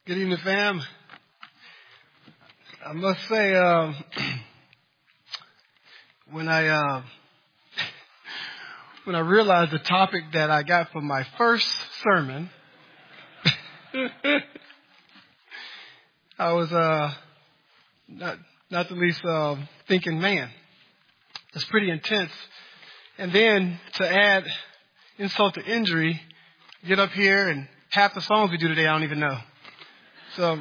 Good evening, fam. I must say, when I realized the topic that I got for my first sermon, I was not the least thinking, man, it's pretty intense. And then to add insult to injury, get up here and half the songs we do today I don't even know. So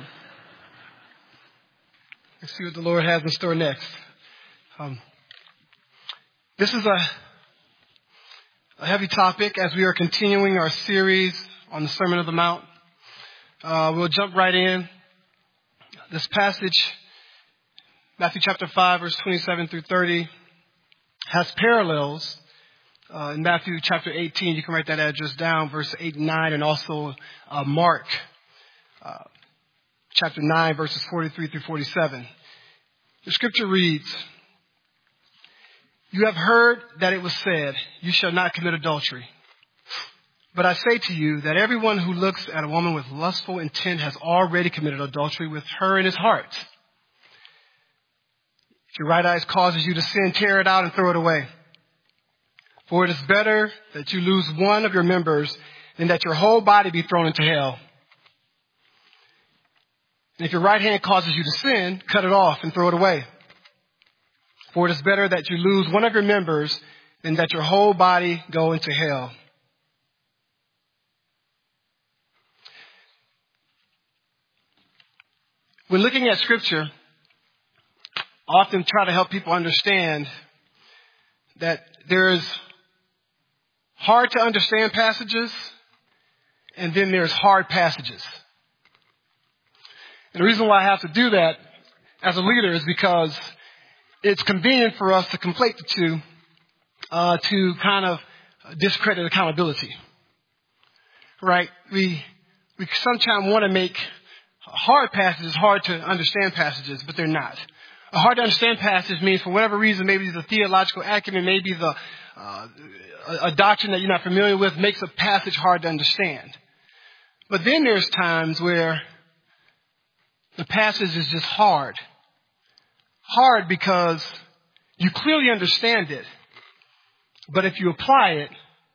let's see what the Lord has in store next. This is a heavy topic as we are continuing our series on the Sermon on the Mount. We'll jump right in. This passage, Matthew chapter 5, verse 27 through 30, has parallels in Matthew chapter 18. You can write that address down, verse 8 and 9, and also Mark chapter 9, verses 43 through 47. The scripture reads, "You have heard that it was said, 'You shall not commit adultery.' But I say to you that everyone who looks at a woman with lustful intent has already committed adultery with her in his heart. If your right eye causes you to sin, tear it out and throw it away. For it is better that you lose one of your members than that your whole body be thrown into hell. And if your right hand causes you to sin, cut it off and throw it away. For it is better that you lose one of your members than that your whole body go into hell." When looking at scripture, I often try to help people understand that there's hard to understand passages and then there's hard passages. And the reason why I have to do that as a leader is because it's convenient for us to conflate the two to kind of discredit accountability. Right? We sometimes want to make hard passages hard to understand passages, but they're not. A hard to understand passage means for whatever reason, maybe the theological acumen, maybe a doctrine that you're not familiar with makes a passage hard to understand. But then there's times where the passage is just hard. Hard because you clearly understand it. But if you apply it,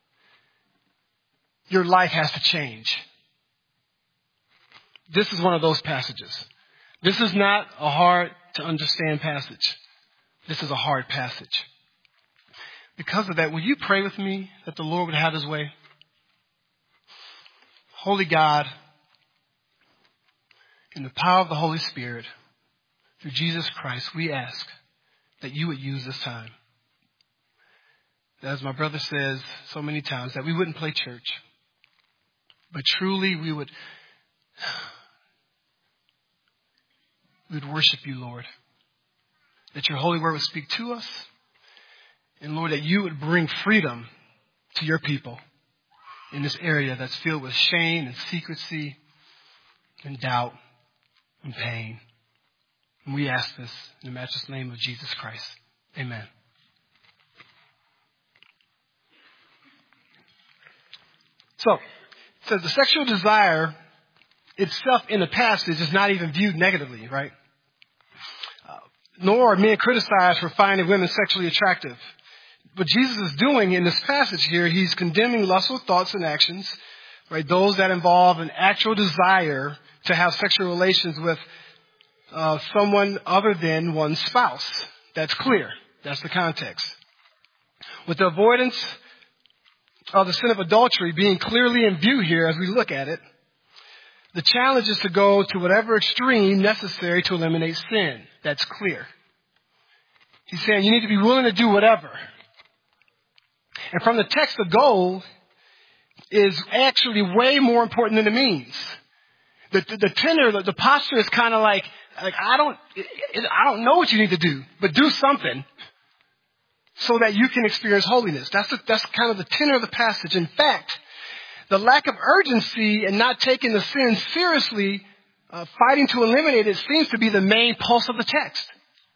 your life has to change. This is one of those passages. This is not a hard to understand passage. This is a hard passage. Because of that, will you pray with me that the Lord would have his way? Holy God, in the power of the Holy Spirit, through Jesus Christ, we ask that you would use this time. That, as my brother says so many times, that we wouldn't play church, but truly we would worship you, Lord. That your holy word would speak to us. And Lord, that you would bring freedom to your people in this area that's filled with shame and secrecy and doubt and pain. And we ask this in the matchless name of Jesus Christ. Amen. So, it says the sexual desire itself in the passage is not even viewed negatively, right? Nor are men criticized for finding women sexually attractive. What Jesus is doing in this passage here, he's condemning lustful thoughts and actions, right? Those that involve an actual desire to have sexual relations with someone other than one's spouse. That's clear. That's the context. With the avoidance of the sin of adultery being clearly in view here as we look at it, the challenge is to go to whatever extreme necessary to eliminate sin. That's clear. He's saying you need to be willing to do whatever. And from the text, the goal is actually way more important than the means. The tenor, the posture is kind of like I don't know what you need to do, but do something so that you can experience holiness. That's kind of the tenor of the passage. In fact, the lack of urgency and not taking the sin seriously, fighting to eliminate it, seems to be the main pulse of the text.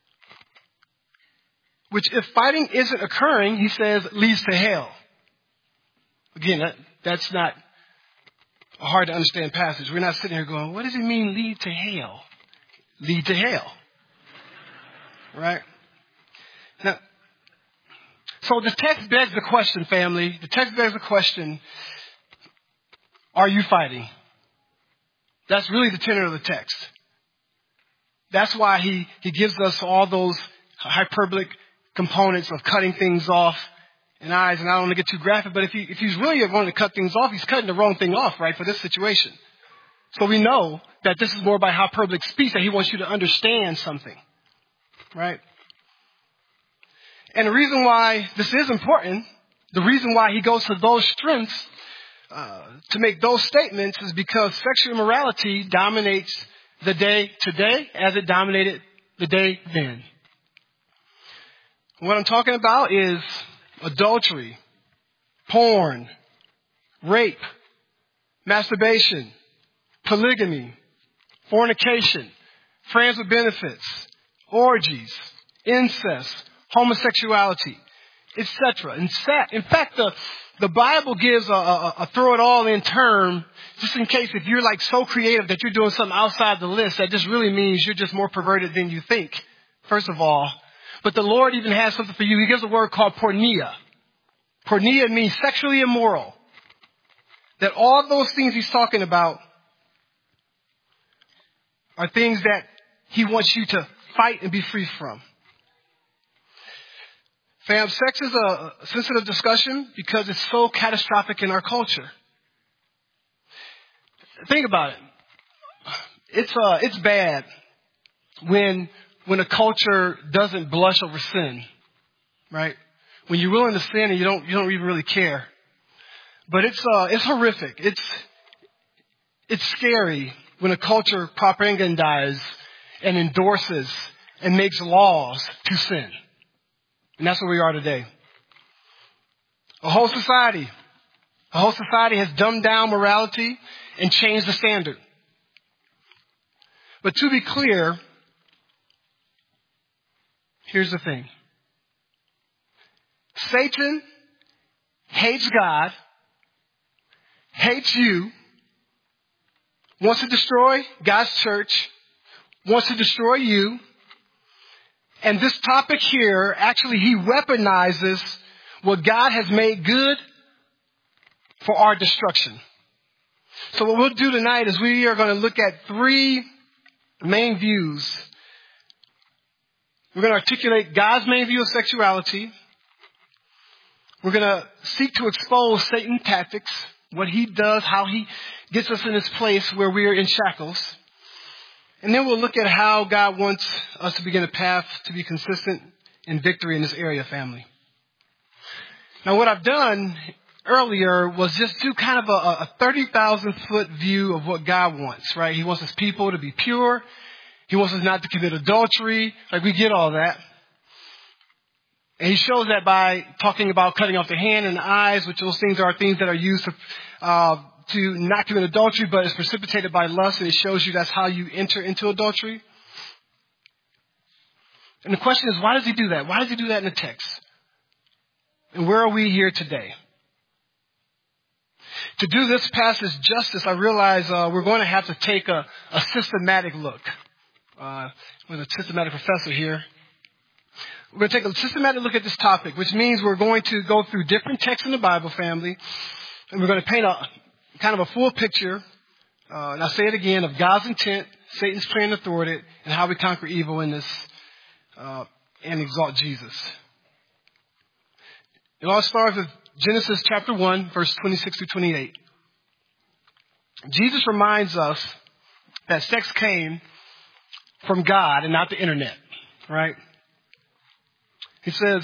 Which, if fighting isn't occurring, he says, leads to hell. Again, that's not a hard to understand passage. We're not sitting here going, what does it mean lead to hell? Lead to hell. Right? Now, so the text begs the question, family. The text begs the question, are you fighting? That's really the tenor of the text. That's why he gives us all those hyperbolic components of cutting things off and eyes. And I don't want to get too graphic, but if he's really wanting to cut things off, he's cutting the wrong thing off, right, for this situation. So we know that this is more by hyperbolic speech, that he wants you to understand something, right? And the reason why this is important, the reason why he goes to those strengths to make those statements is because sexual immorality dominates the day today as it dominated the day then. What I'm talking about is adultery, porn, rape, masturbation, polygamy, fornication, friends with benefits, orgies, incest, homosexuality, etc. In fact, the Bible gives a throw-it-all-in term, just in case if you're like so creative that you're doing something outside the list, that just really means you're just more perverted than you think, first of all. But the Lord even has something for you. He gives a word called porneia. Porneia means sexually immoral. That all those things he's talking about are things that he wants you to fight and be free from. Fam, sex is a sensitive discussion because it's so catastrophic in our culture. Think about it. It's bad when a culture doesn't blush over sin, right? When you're willing to sin and you don't even really care. But it's horrific. It's scary when a culture propagandizes and endorses and makes laws to sin. And that's where we are today. A whole society has dumbed down morality and changed the standard. But to be clear, here's the thing. Satan hates God, hates you, wants to destroy God's church, wants to destroy you. And this topic here, actually, he weaponizes what God has made good for our destruction. So what we'll do tonight is we are going to look at three main views. We're going to articulate God's main view of sexuality. We're going to seek to expose Satan's tactics, what he does, how he gets us in this place where we are in shackles. And then we'll look at how God wants us to begin a path to be consistent in victory in this area, family. Now, what I've done earlier was just do kind of a 30,000-foot view of what God wants, right? He wants his people to be pure. He wants us not to commit adultery. Like, we get all that. And he shows that by talking about cutting off the hand and the eyes, which those things are things that are used to not commit adultery, but it's precipitated by lust, and it shows you that's how you enter into adultery. And the question is, why does he do that? Why does he do that in the text? And where are we here today? To do this passage justice, I realize we're going to have to take a systematic look. With a systematic professor here. We're going to take a systematic look at this topic, which means we're going to go through different texts in the Bible, family, and we're going to paint a kind of a full picture, and I'll say it again, of God's intent, Satan's plan to thwart it, and how we conquer evil in this and exalt Jesus. It all starts with Genesis chapter 1, verse 26 through 28. Jesus reminds us that sex came from God and not the internet, right? He says,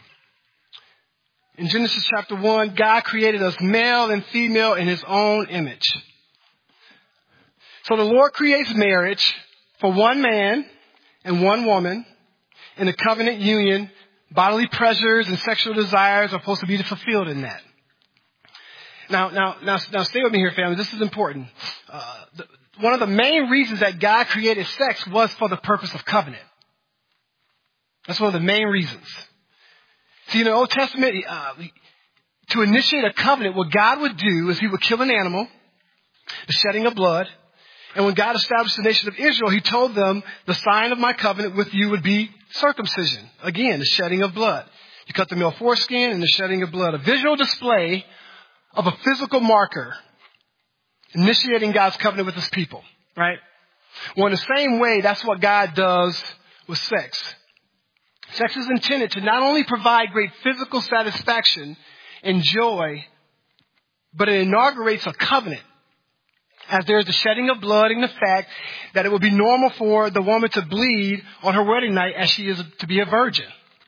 in Genesis chapter 1, God created us male and female in his own image. So the Lord creates marriage for one man and one woman in a covenant union. Bodily pleasures and sexual desires are supposed to be fulfilled in that. Now, stay with me here, family. This is important. One of the main reasons that God created sex was for the purpose of covenant. That's one of the main reasons. See, in the Old Testament, to initiate a covenant, what God would do is he would kill an animal, the shedding of blood. And when God established the nation of Israel, he told them the sign of my covenant with you would be circumcision. Again, the shedding of blood. You cut the male foreskin and the shedding of blood. A visual display of a physical marker initiating God's covenant with his people, right? Well, in the same way, that's what God does with sex. Sex is intended to not only provide great physical satisfaction and joy, but it inaugurates a covenant. As there is the shedding of blood and the fact that it will be normal for the woman to bleed on her wedding night as she is to be a virgin.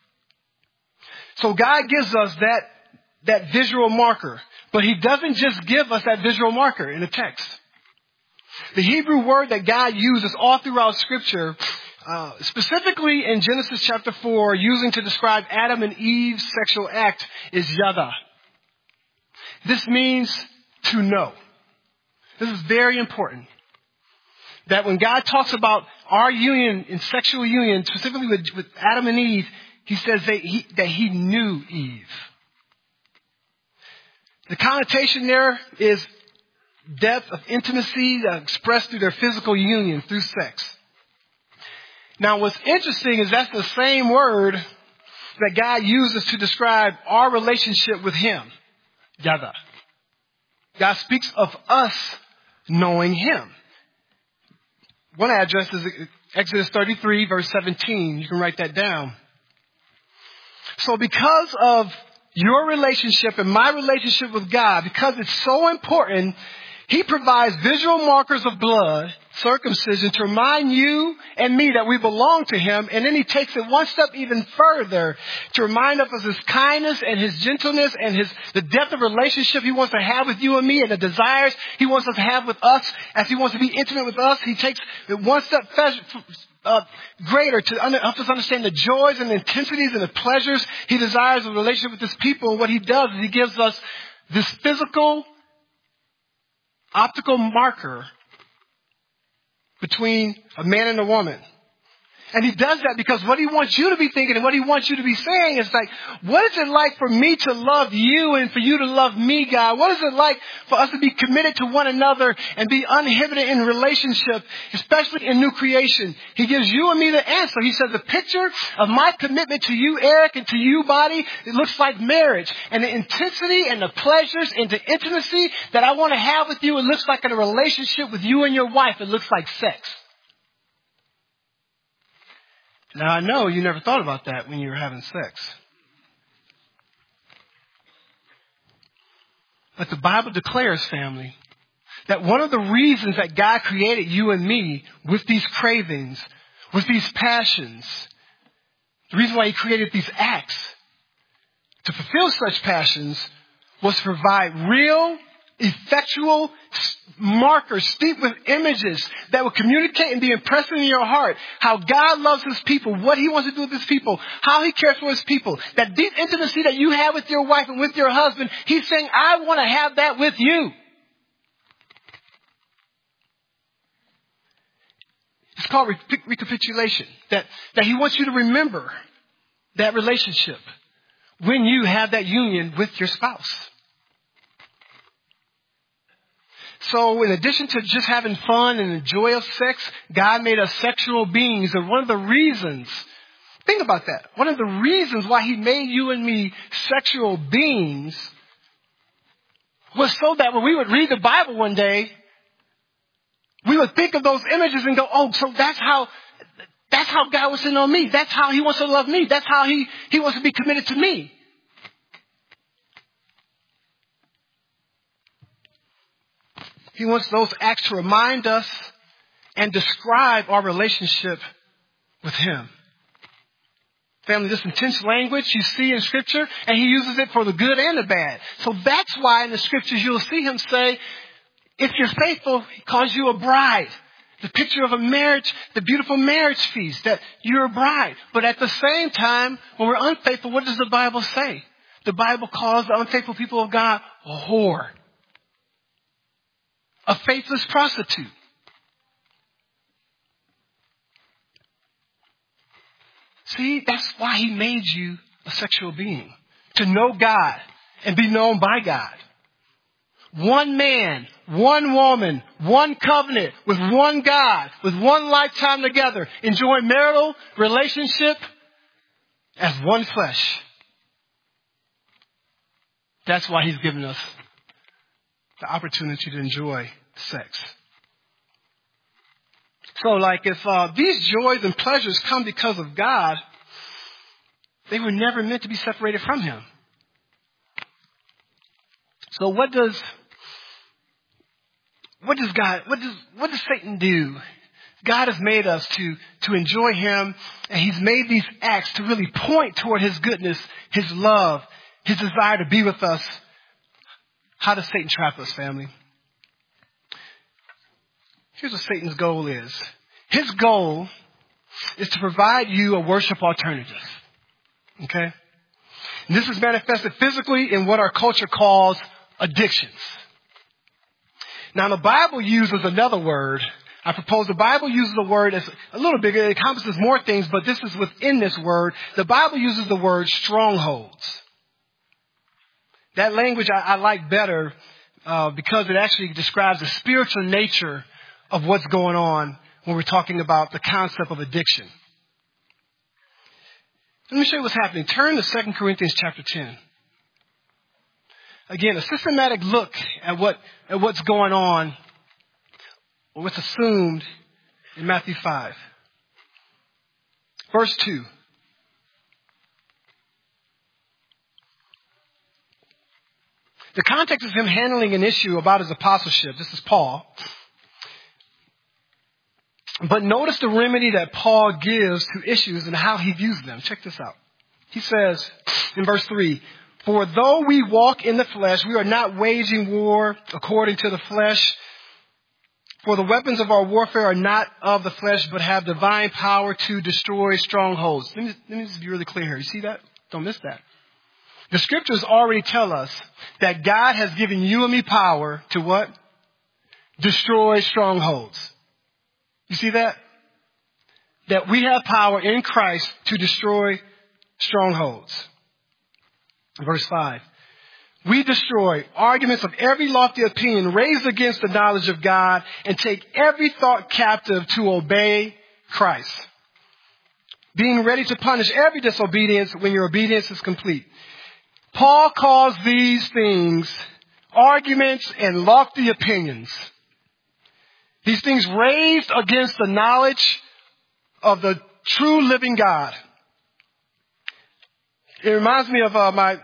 So God gives us that visual marker, but he doesn't just give us that visual marker in the text. The Hebrew word that God uses all throughout Scripture, specifically in Genesis chapter 4, using to describe Adam and Eve's sexual act, is yada. This means to know. This is very important. That when God talks about our union in sexual union, specifically with Adam and Eve, he says that he knew Eve. The connotation there is depth of intimacy expressed through their physical union, through sex. Now what's interesting is that's the same word that God uses to describe our relationship with him. Yada. God speaks of us knowing him. One address is Exodus 33, verse 17. You can write that down. So because of your relationship and my relationship with God, because it's so important, he provides visual markers of blood, circumcision, to remind you and me that we belong to him. And then he takes it one step even further to remind us of his kindness and his gentleness and the depth of relationship he wants to have with you and me, and the desires he wants us to have with us as he wants to be intimate with us. He takes it one step greater to help us understand the joys and the intensities and the pleasures he desires in a relationship with his people. And what he does is he gives us this physical optical marker between a man and a woman. And he does that because what he wants you to be thinking and what he wants you to be saying is like, what is it like for me to love you and for you to love me, God? What is it like for us to be committed to one another and be uninhibited in relationship, especially in new creation? He gives you and me the answer. He says the picture of my commitment to you, Eric, and to you, body, it looks like marriage. And the intensity and the pleasures and the intimacy that I want to have with you, it looks like in a relationship with you and your wife. It looks like sex. Now, I know you never thought about that when you were having sex. But the Bible declares, family, that one of the reasons that God created you and me with these cravings, with these passions, the reason why he created these acts to fulfill such passions was to provide real, effectual markers steeped with images that will communicate and be impressed in your heart how God loves his people, what he wants to do with his people, how he cares for his people. That deep intimacy that you have with your wife and with your husband, he's saying, I want to have that with you. It's called recapitulation. That he wants you to remember that relationship when you have that union with your spouse. So in addition to just having fun and the joy of sex, God made us sexual beings. And one of the reasons, think about that. One of the reasons why he made you and me sexual beings was so that when we would read the Bible one day, we would think of those images and go, oh, so that's how God wants to know me. That's how he wants to love me. That's how he wants to be committed to me. He wants those acts to remind us and describe our relationship with him. Family, this intense language you see in Scripture, and he uses it for the good and the bad. So that's why in the Scriptures you'll see him say, if you're faithful, he calls you a bride. The picture of a marriage, the beautiful marriage feast, that you're a bride. But at the same time, when we're unfaithful, what does the Bible say? The Bible calls the unfaithful people of God a whore. A faithless prostitute. See, that's why he made you a sexual being. To know God and be known by God. One man, one woman, one covenant, with one God, with one lifetime together, enjoying marital relationship as one flesh. That's why he's given us the opportunity to enjoy sex. So like if these joys and pleasures come because of God, they were never meant to be separated from him. So what does Satan do? God has made us to enjoy him, and he's made these acts to really point toward his goodness, his love, his desire to be with us. How does Satan trap us, family? Here's what Satan's goal is. His goal is to provide you a worship alternative. Okay? And this is manifested physically in what our culture calls addictions. Now, the Bible uses another word. I propose the Bible uses the word as a little bigger. It encompasses more things, but this is within this word. The Bible uses the word strongholds. That language I like better because it actually describes the spiritual nature of what's going on when we're talking about the concept of addiction. Let me show you what's happening. Turn to 2 Corinthians chapter 10. Again, a systematic look at what's going on, or what's assumed in Matthew 5. Verse 2. The context is him handling an issue about his apostleship. This is Paul. But notice the remedy that Paul gives to issues and how he views them. Check this out. He says in verse 3, "For though we walk in the flesh, we are not waging war according to the flesh. For the weapons of our warfare are not of the flesh, but have divine power to destroy strongholds." Let me just be really clear here. You see that? Don't miss that. The scriptures already tell us that God has given you and me power to what? Destroy strongholds. You see that? That we have power in Christ to destroy strongholds. Verse 5. "We destroy arguments of every lofty opinion raised against the knowledge of God and take every thought captive to obey Christ, being ready to punish every disobedience when your obedience is complete." Paul calls these things arguments and lofty opinions. These things raised against the knowledge of the true living God. It reminds me of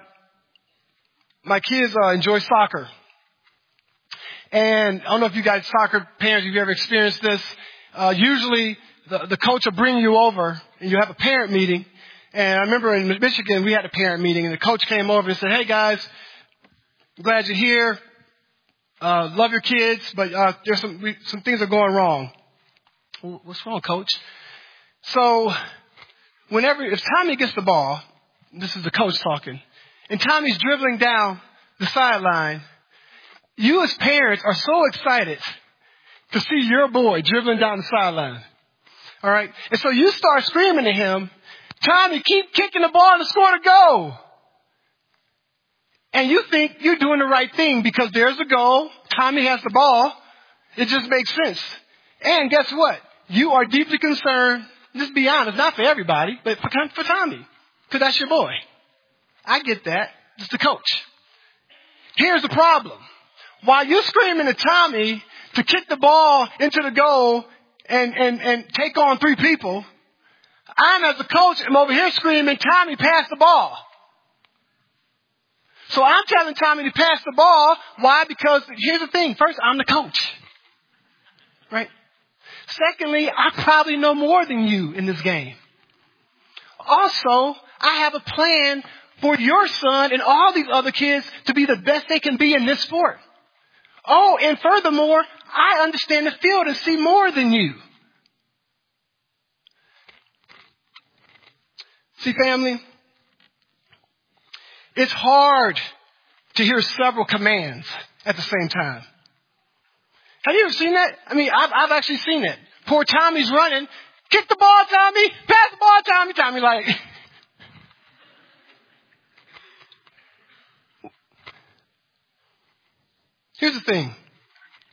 my kids enjoy soccer. And I don't know if you guys soccer parents, if you ever experienced this. Usually the coach will bring you over and you have a parent meeting. And I remember in Michigan, we had a parent meeting and the coach came over and said, "Hey guys, I'm glad you're here. Love your kids, but there's some things are going wrong." Well, what's wrong, coach? So if Tommy gets the ball, this is the coach talking, and Tommy's dribbling down the sideline, you as parents are so excited to see your boy dribbling down the sideline. All right? And so you start screaming at him, "Tommy, keep kicking the ball and score the goal." And you think you're doing the right thing because there's a goal. Tommy has the ball. It just makes sense. And guess what? You are deeply concerned. Just be honest, not for everybody, but for Tommy. Because that's your boy. I get that. It's the coach. Here's the problem. While you're screaming at Tommy to kick the ball into the goal and take on 3 people, I'm as a coach, I'm over here screaming, "Tommy, pass the ball." So I'm telling Tommy to pass the ball. Why? Because here's the thing. First, I'm the coach. Right? Secondly, I probably know more than you in this game. Also, I have a plan for your son and all these other kids to be the best they can be in this sport. Oh, and furthermore, I understand the field and see more than you. See, family, it's hard to hear several commands at the same time. Have you ever seen that? I mean, I've actually seen it. Poor Tommy's running. "Kick the ball, Tommy. Pass the ball, Tommy." Tommy like... Here's the thing.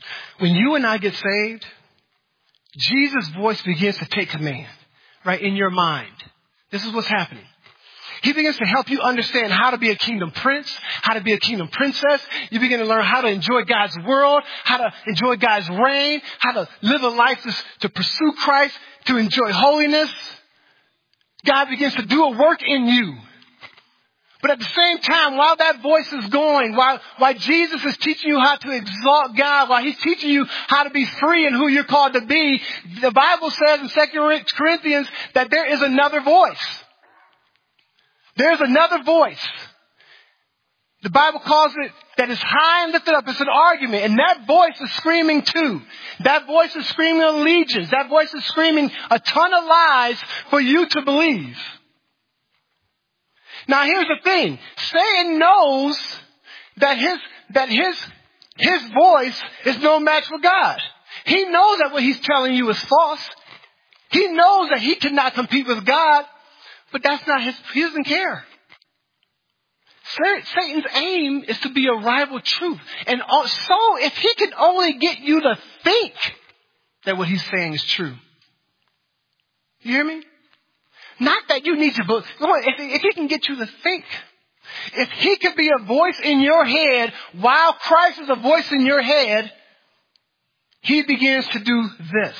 when you and I get saved, Jesus' voice begins to take command, right, in your mind. This is what's happening. He begins to help you understand how to be a kingdom prince, how to be a kingdom princess. You begin to learn how to enjoy God's world, how to enjoy God's reign, how to live a life to pursue Christ, to enjoy holiness. God begins to do a work in you. But at the same time, while that voice is going, while Jesus is teaching you how to exalt God, while he's teaching you how to be free and who you're called to be, the Bible says in 2 Corinthians that there is another voice. There's another voice. The Bible calls it that is high and lifted up. It's an argument. And that voice is screaming too. That voice is screaming allegiance. That voice is screaming a ton of lies for you to believe. Now here's the thing. Satan knows that his voice is no match for God. He knows that what he's telling you is false. He knows that he cannot compete with God. But that's not he doesn't care. Satan's aim is to be a rival truth. And so if he can only get you to think that what he's saying is true. You hear me? Not that you need to believe. If he can get you to think. If he could be a voice in your head while Christ is a voice in your head, he begins to do this.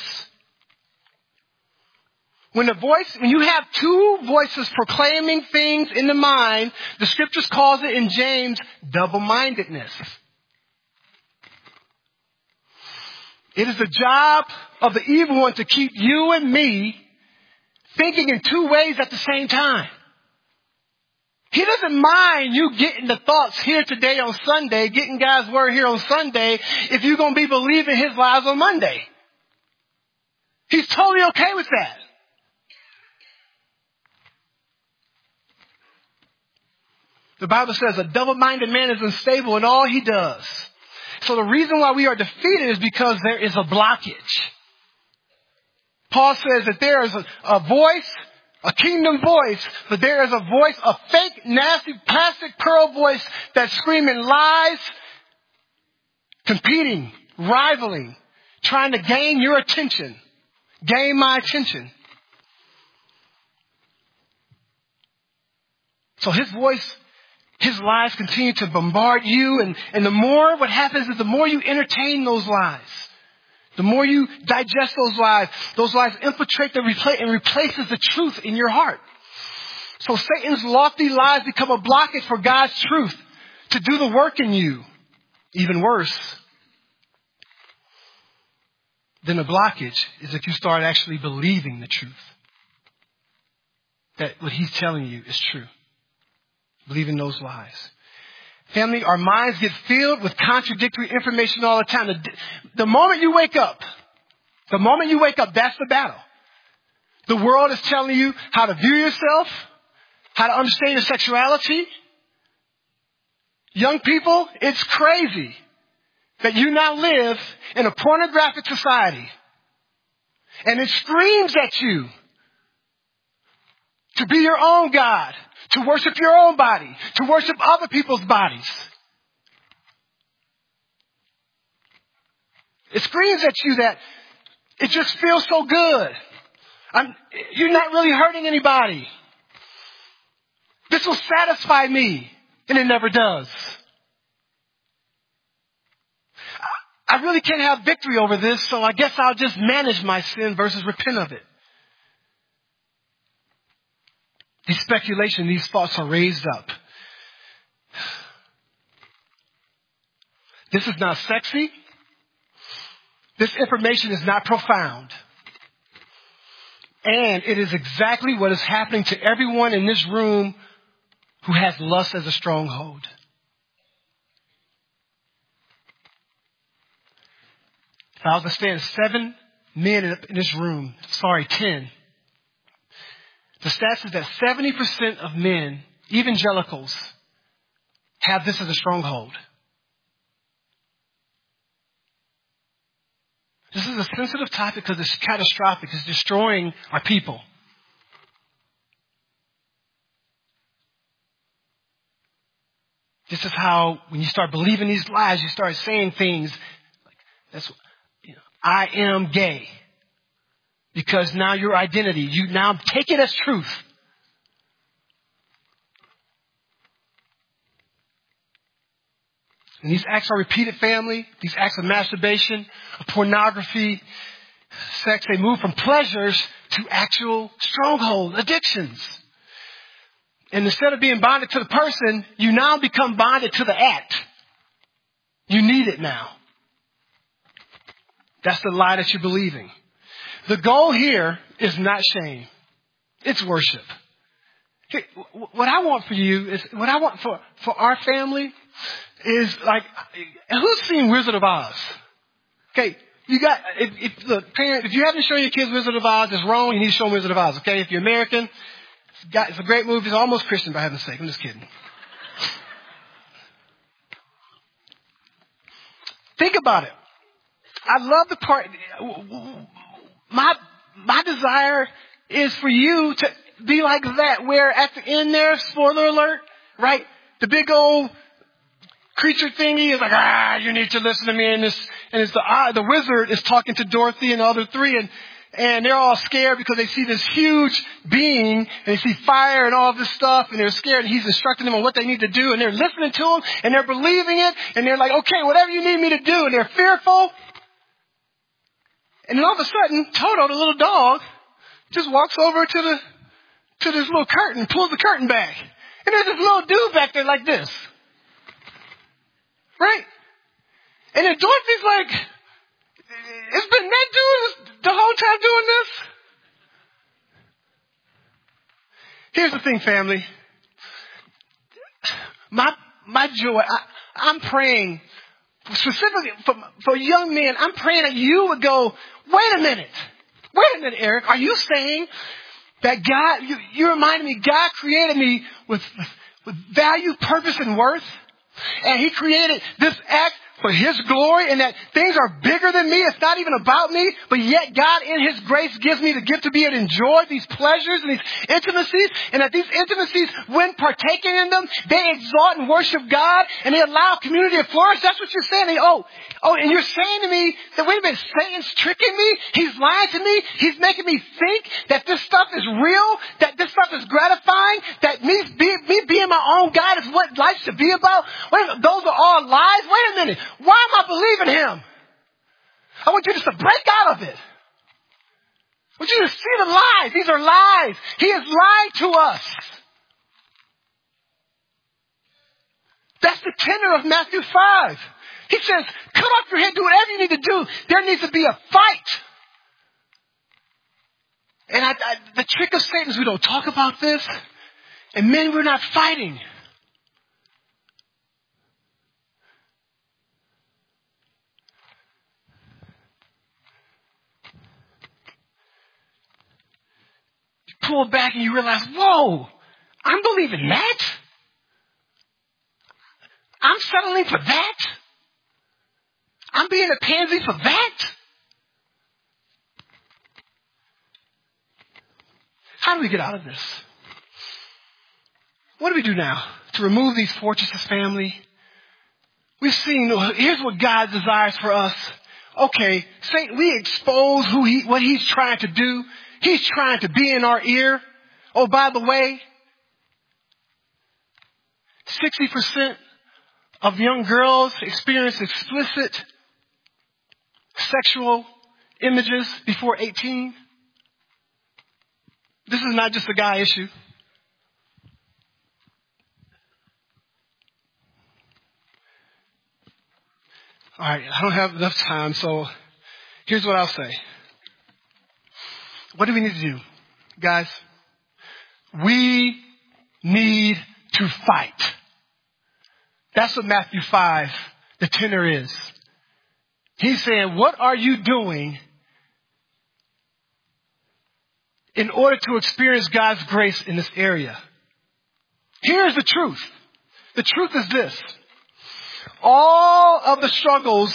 When you have two voices proclaiming things in the mind, the scriptures calls it in James double-mindedness. It is the job of the evil one to keep you and me thinking in two ways at the same time. He doesn't mind you getting the thoughts here today on Sunday, getting God's word here on Sunday, if you're going to be believing his lies on Monday. He's totally okay with that. The Bible says a double-minded man is unstable in all he does. So the reason why we are defeated is because there is a blockage. Paul says that there is a voice, a kingdom voice, but there is a voice, a fake, nasty, plastic pearl voice that's screaming lies, competing, rivaling, trying to gain your attention, gain my attention. So his voice, his lies continue to bombard you. And the more, what happens is the more you entertain those lies, the more you digest those lies infiltrate and replaces the truth in your heart. So Satan's lofty lies become a blockage for God's truth to do the work in you. Even worse than a blockage is if you start actually believing the truth. That what he's telling you is true. Believing those lies. Family, our minds get filled with contradictory information all the time. The moment you wake up, that's the battle. The world is telling you how to view yourself, how to understand your sexuality. Young people, it's crazy that you now live in a pornographic society. And it screams at you to be your own God, to worship your own body, to worship other people's bodies. It screams at you that it just feels so good. You're not really hurting anybody. This will satisfy me. And it never does. I really can't have victory over this, so I guess I'll just manage my sin versus repent of it. These speculations, these thoughts are raised up. This is not sexy. This information is not profound. And it is exactly what is happening to everyone in this room who has lust as a stronghold. If I was to stand 7 men in this room, 10. The stats is that 70% of men, evangelicals, have this as a stronghold. This is a sensitive topic because it's catastrophic. It's destroying our people. This is how, when you start believing these lies, you start saying things like, I am gay. Because now your identity, you now take it as truth. And these acts are repeated, family. These acts of masturbation, of pornography, sex, they move from pleasures to actual stronghold, addictions. And instead of being bonded to the person, you now become bonded to the act. You need it now. That's the lie that you're believing. The goal here is not shame. It's worship. What I want for you is, what I want for our family is like, who's seen Wizard of Oz? Okay, you got, look, parent, if you haven't shown your kids Wizard of Oz, it's wrong. You need to show them Wizard of Oz, okay? If you're American, it's a great movie. It's almost Christian, by heaven's sake. I'm just kidding. Think about it. I love the part. My desire is for you to be like that, where at the end there, spoiler alert, right? The big old creature thingy is like, you need to listen to me. And it's the wizard is talking to Dorothy and the other three, and they're all scared because they see this huge being and they see fire and all of this stuff, and they're scared, and he's instructing them on what they need to do, and they're listening to him and they're believing it, and they're like, okay, whatever you need me to do, and they're fearful. And then all of a sudden, Toto, the little dog, just walks over to this little curtain, pulls the curtain back. And there's this little dude back there like this. Right? And then Dorothy's like, it's been that dude the whole time doing this? Here's the thing, family. My joy, I'm praying specifically for young men. I'm praying that you would go, wait a minute, Eric. Are you saying that God, you reminded me, God created me with value, purpose, and worth? And He created this act for His glory, and that things are bigger than me. It's not even about me, but yet God in His grace gives me the gift to be able to enjoy these pleasures and these intimacies, and that these intimacies, when partaking in them, they exalt and worship God, and they allow community to flourish. That's what you're saying. And you're saying to me that, wait a minute, Satan's tricking me? He's lying to me? He's making me think that this stuff is real, that this stuff is gratifying, that me being my own God is what life should be about? Wait a minute, those are all lies? Wait a minute. Why am I believing Him? I want you just to break out of it. I want you to see the lies. These are lies. He has lied to us. That's the tenor of Matthew 5. He says, cut off your head, do whatever you need to do. There needs to be a fight. And the trick of Satan is we don't talk about this. And men, we're not fighting. Pull back and you realize, whoa, I'm believing that? I'm settling for that? I'm being a pansy for that? How do we get out of this? What do we do now to remove these fortresses, family? We've seen, here's what God desires for us. Okay, Satan, we expose what he's trying to do. He's trying to be in our ear. Oh, by the way, 60% of young girls experience explicit sexual images before 18. This is not just a guy issue. All right, I don't have enough time, so here's what I'll say. What do we need to do? Guys, we need to fight. That's what Matthew 5, the tenor is. He's saying, what are you doing in order to experience God's grace in this area? Here's the truth. The truth is this. All of the struggles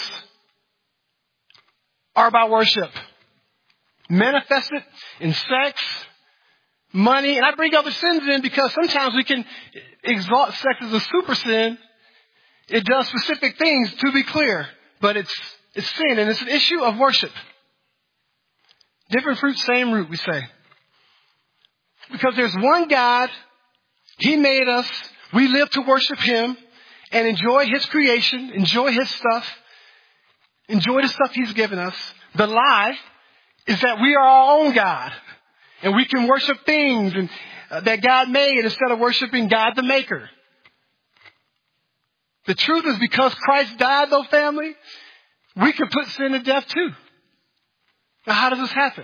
are about worship. Manifested in sex, money, and I bring other sins in because sometimes we can exalt sex as a super sin. It does specific things, to be clear, but it's It's sin, and it's an issue of worship. Different fruit, same root, we say. Because there's one God. He made us. We live to worship Him and enjoy His creation, enjoy His stuff, enjoy the stuff He's given us. The lie is that we are our own God, and we can worship things that God made instead of worshiping God the Maker. The truth is, because Christ died, though, family, we can put sin to death too. Now, how does this happen?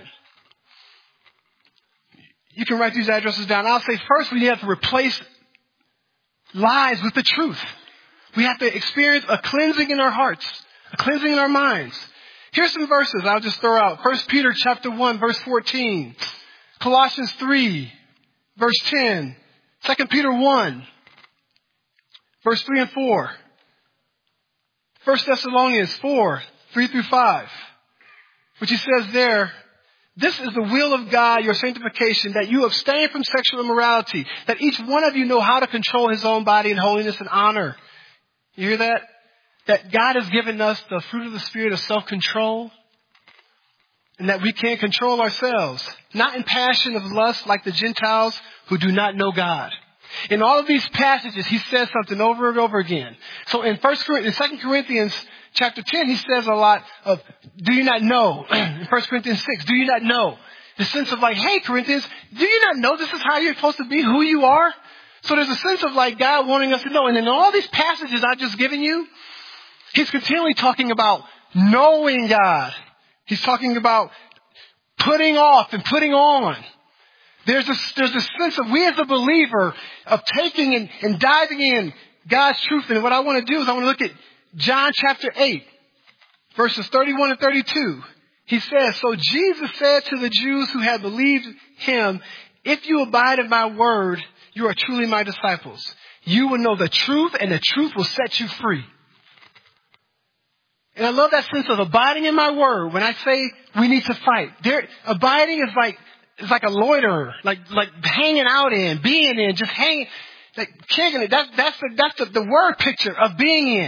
You can write these addresses down. I'll say first we have to replace lies with the truth. We have to experience a cleansing in our hearts, a cleansing in our minds. Here's some verses I'll just throw out. 1 Peter chapter 1, verse 14. Colossians 3, verse 10. 2 Peter 1, verse 3 and 4. 1 Thessalonians 4, 3 through 5. Which he says there, this is the will of God, your sanctification, that you abstain from sexual immorality, that each one of you know how to control his own body in holiness and honor. You hear that? That God has given us the fruit of the Spirit of self-control, and that we can't control ourselves, not in passion of lust like the Gentiles who do not know God. In all of these passages, he says something over and over again. So in 2 Corinthians chapter 10, he says a lot of, do you not know? In 1 Corinthians 6, do you not know? The sense of like, hey, Corinthians, do you not know this is how you're supposed to be, who you are? So there's a sense of like God wanting us to know. And in all these passages I've just given you, he's continually talking about knowing God. He's talking about putting off and putting on. There's a sense of we as a believer of taking and diving in God's truth. And what I want to do is I want to look at John chapter 8, verses 31 and 32. He says, so Jesus said to the Jews who had believed him, if you abide in my word, you are truly my disciples. You will know the truth, and the truth will set you free. And I love that sense of abiding in my word. When I say we need to fight, abiding is like a loiterer, like hanging out in, being in, just hanging, like kicking it. That's the word picture of being in.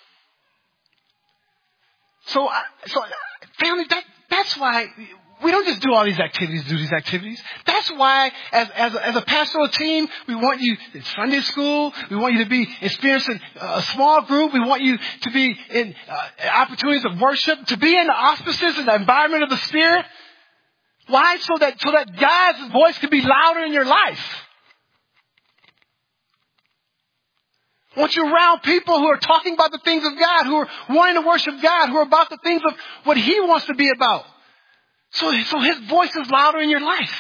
So family, that's why we don't just do all these activities. That's why, as a pastoral team, we want you in Sunday school. We want you to be experiencing a small group. We want you to be in opportunities of worship, to be in the auspices and the environment of the Spirit. Why? So that God's voice can be louder in your life. I want you around people who are talking about the things of God, who are wanting to worship God, who are about the things of what He wants to be about. So His voice is louder in your life.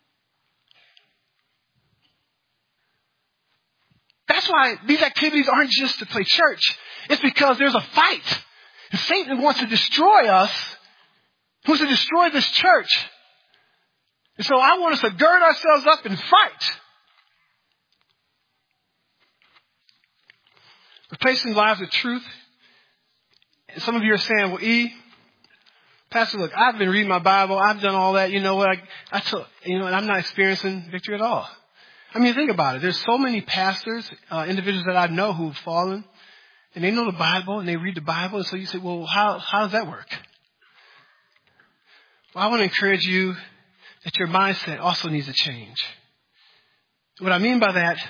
That's why these activities aren't just to play church. It's because there's a fight. And Satan wants to destroy us, wants to destroy this church. And so I want us to gird ourselves up and fight. Replacing lies with truth. And some of you are saying, well, Pastor, look, I've been reading my Bible. I've done all that. You know what? And I'm not experiencing victory at all. I mean, think about it. There's so many pastors, individuals that I know who've fallen, and they know the Bible and they read the Bible. And so you say, well, how does that work? Well, I want to encourage you that your mindset also needs to change. What I mean by that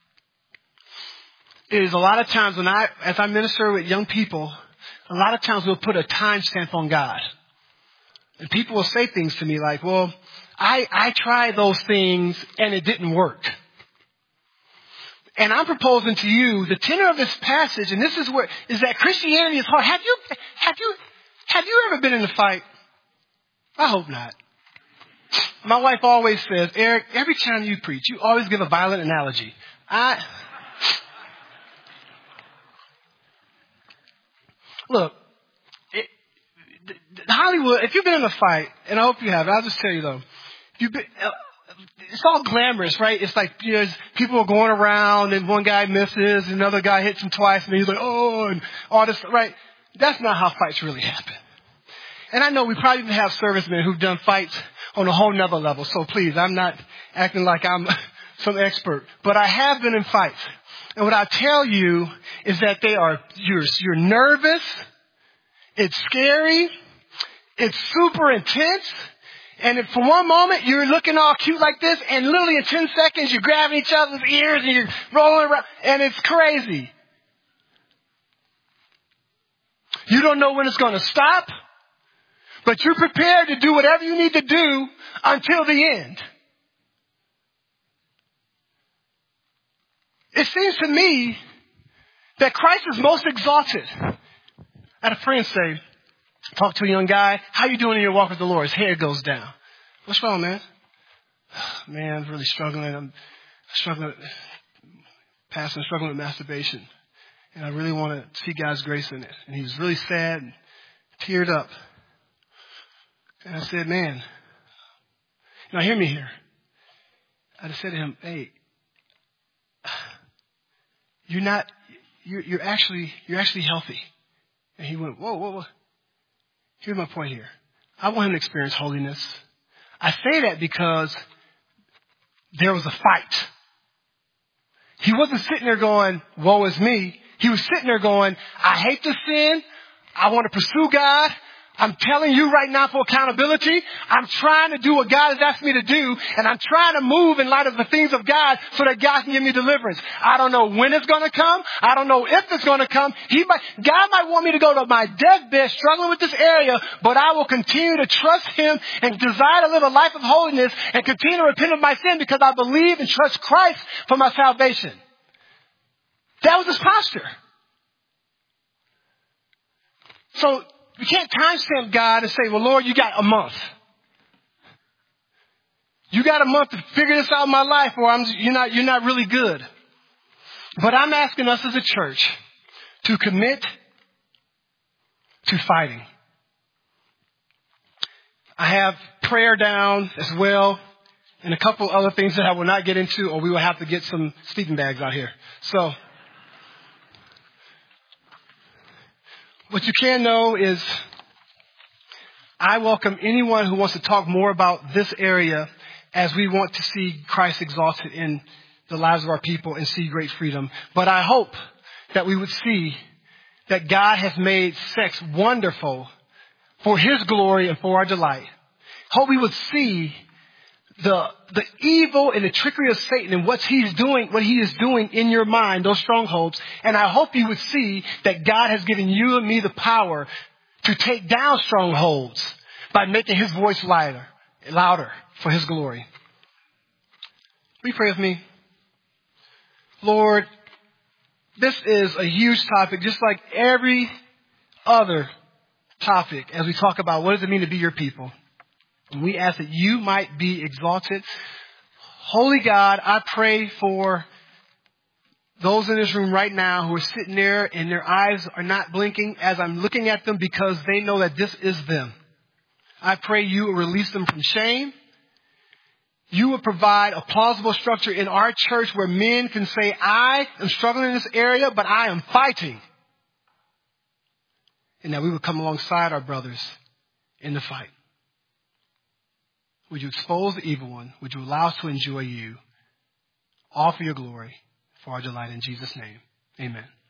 is a lot of times as I minister with young people, a lot of times we'll put a timestamp on God. And people will say things to me like, well, I tried those things and it didn't work. And I'm proposing to you the tenor of this passage, and this is that Christianity is hard. Have you ever been in a fight? I hope not. My wife always says, Eric, every time you preach, you always give a violent analogy. Look, Hollywood, if you've been in a fight, and I hope you have, I'll just tell you though, it's all glamorous, right? It's like, people are going around and one guy misses, and another guy hits him twice, and he's like, oh, and all this, right? That's not how fights really happen. And I know we probably even have servicemen who've done fights on a whole nother level, so please, I'm not acting like I'm some expert, but I have been in fights. And what I tell you is that you're nervous, It's scary. It's super intense. And if for one moment you're looking all cute like this, and literally in 10 seconds you're grabbing each other's ears and you're rolling around, and it's crazy. You don't know when it's going to stop, but you're prepared to do whatever you need to do until the end. It seems to me that Christ is most exalted. I had a friend say, talk to a young guy, how you doing in your walk with the Lord? His hair goes down. What's wrong, man? Man, I'm really struggling. I'm struggling with pastor, I'm struggling with masturbation. And I really want to see God's grace in it. And he was really sad and teared up. And I said, man, now hear me here. I just said to him, hey, you're actually healthy. And he went, whoa. Here's my point here. I want him to experience holiness. I say that because there was a fight. He wasn't sitting there going, woe is me. He was sitting there going, I hate the sin. I want to pursue God. I'm telling you right now for accountability, I'm trying to do what God has asked me to do, and I'm trying to move in light of the things of God so that God can give me deliverance. I don't know when it's going to come. I don't know if it's going to come. God might want me to go to my deathbed struggling with this area, but I will continue to trust Him and desire to live a life of holiness and continue to repent of my sin because I believe and trust Christ for my salvation. That was his posture. So, you can't timestamp God and say, well, Lord, you got a month. You got a month to figure this out in my life, or you're not really good. But I'm asking us as a church to commit to fighting. I have prayer down as well, and a couple other things that I will not get into, or we will have to get some sleeping bags out here. So, what you can know is I welcome anyone who wants to talk more about this area as we want to see Christ exalted in the lives of our people and see great freedom. But I hope that we would see that God has made sex wonderful for His glory and for our delight. Hope we would see the evil and the trickery of Satan and what he is doing in your mind, those strongholds. And I hope you would see that God has given you and me the power to take down strongholds by making His voice louder for His glory. Will you pray with me? Lord, this is a huge topic, just like every other topic as we talk about what does it mean to be your people. And we ask that you might be exalted. Holy God, I pray for those in this room right now who are sitting there and their eyes are not blinking as I'm looking at them because they know that this is them. I pray you will release them from shame. You will provide a plausible structure in our church where men can say, I am struggling in this area, but I am fighting. And that we would come alongside our brothers in the fight. Would you expose the evil one? Would you allow us to enjoy you? All for your glory, for our delight in Jesus' name. Amen.